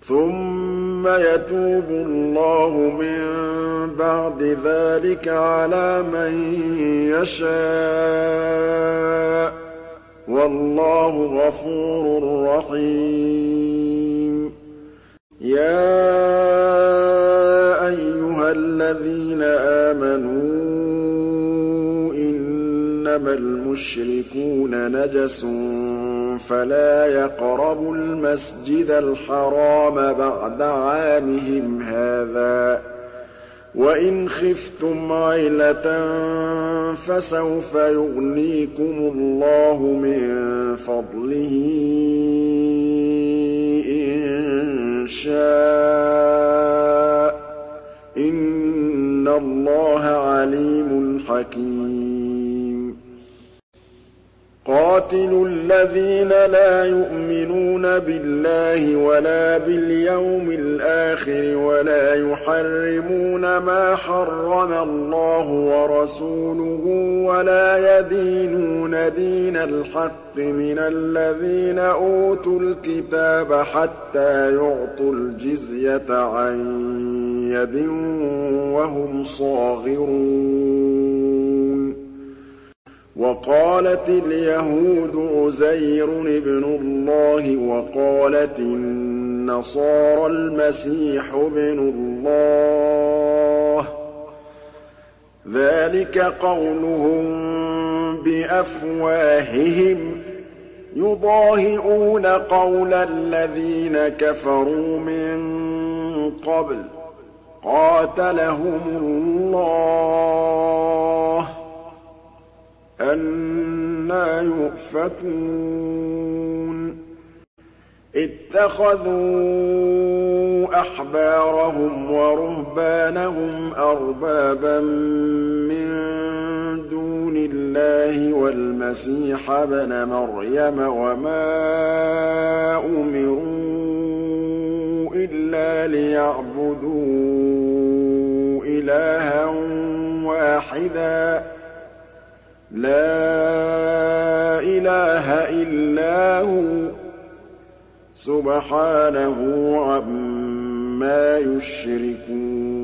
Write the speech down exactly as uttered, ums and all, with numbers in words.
ثُمَّ يَتُوبُ اللَّهُ مِن بَعْدِ ذَٰلِكَ عَلَىٰ مَن يَشَاءُ ۗ وَاللَّهُ غَفُورٌ رَّحِيمٌ يَا أَيُّهَا الَّذِينَ آمَنُوا إِنَّمَا الْمُشْرِكُونَ نَجَسٌ فَلَا يَقْرَبُوا الْمَسْجِدَ الْحَرَامَ بَعْدَ عَامِهِمْ هَٰذَا ۚ وَإِنْ خِفْتُمْ عَيْلَةً فَسَوْفَ يُغْنِيكُمُ اللَّهُ مِن فَضْلِهِ إِن شَاءَ ۚ إِنَّ اللَّهَ عَلِيمٌ حَكِيمٌ قَاتِلُوا الَّذِينَ لَا يُؤْمِنُونَ بِاللَّهِ وَلَا بِالْيَوْمِ الْآخِرِ وَلَا يُحَرِّمُونَ مَا حَرَّمَ اللَّهُ وَرَسُولُهُ وَلَا يَدِينُونَ دِينَ الْحَقِّ مِنَ الَّذِينَ أُوتُوا الْكِتَابَ حَتَّىٰ يُعْطُوا الْجِزْيَةَ عَن يَدٍ وَهُمْ صَاغِرُونَ وَقَالَتِ الْيَهُودُ عُزَيْرٌ ابْنُ اللَّهِ وَقَالَتِ النَّصَارَى الْمَسِيحُ ابْنُ اللَّهِ ۖ ذَٰلِكَ قَوْلُهُم بِأَفْوَاهِهِمْ ۖ يُضَاهِئُونَ قَوْلَ الَّذِينَ كَفَرُوا مِن قَبْلُ ۚ قَاتَلَهُمُ اللَّهُ ۖ أَنَّىٰ يُؤْفَكُونَ اتَّخَذُوا أَحْبَارَهُمْ وَرُهْبَانَهُمْ أَرْبَابًا مِّن دُونِ اللَّهِ وَالْمَسِيحَ ابْنَ مَرْيَمَ وَمَا أُمِرُوا إِلَّا لِيَعْبُدُوا إِلَٰهًا وَاحِدًا لَا إِلَٰهَ إِلَّا هُوَ سُبْحَانَهُ عَمَّا يُشْرِكُونَ